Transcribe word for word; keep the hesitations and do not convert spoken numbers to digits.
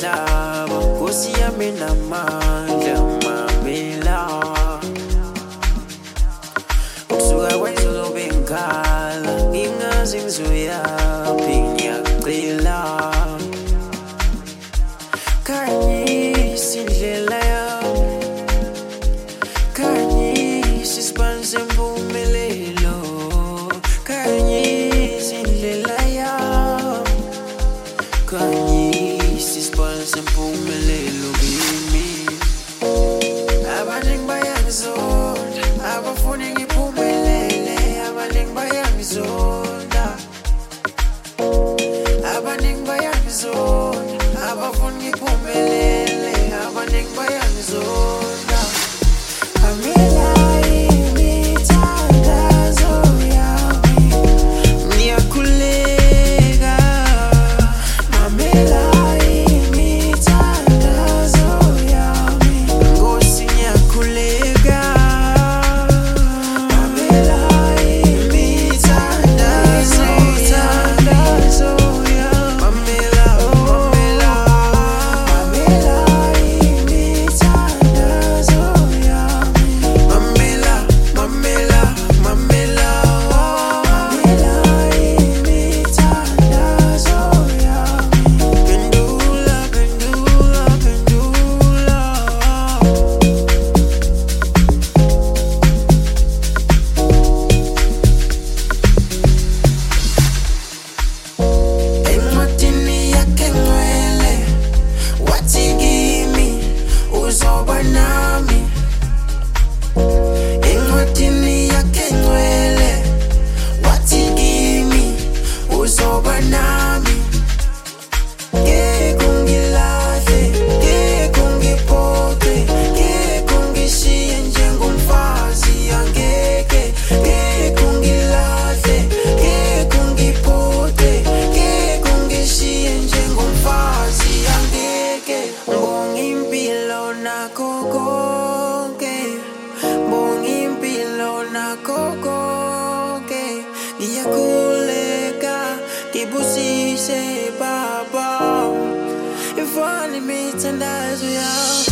umhlaba Nkosi yami namandla mamela Ukusuka kwenzolo bengikhala ngingazi ngizoyaphi ngiyacela Khanyisa indlela yami Khanyisa isibani sempumelelo Khanyisa indlela yami Khanyisa isibani sempumelelo kimi Abaningi bayangizonda abafuni ngiphumelele Abaningi bayangizonda Abaningi bayangizonda abafuni ngiphumelele Abaningi bayangizonda Mamela imithandazo yami Ngiyakhuleka Mamela imithandazo yami Nkosi ngiyakhuleka Mamela imithandazo yami Mamela, mamela Mamela imithandazo yami Mamela, mamela, mamela Mamela imithandazo yami Pendula, pendula, pendula Encwadini yakhe ngcwele wathi kimi uzoba nami Encwadini yakhe ngcwele wathi kimi uzoba nami Ngeke ungilahle, ngeke ungiphoxe, ngeke ungishiye njengomfazi angeke Ngeke ungilahle, ngeke ungiphoxe, ngeke ungishiye njengomfazi angeke Ngibonga impilo nakho konke Ngibonga impilo nakho konke Ngiyakhuleka ngibusise baba Ifani imithandazo yakho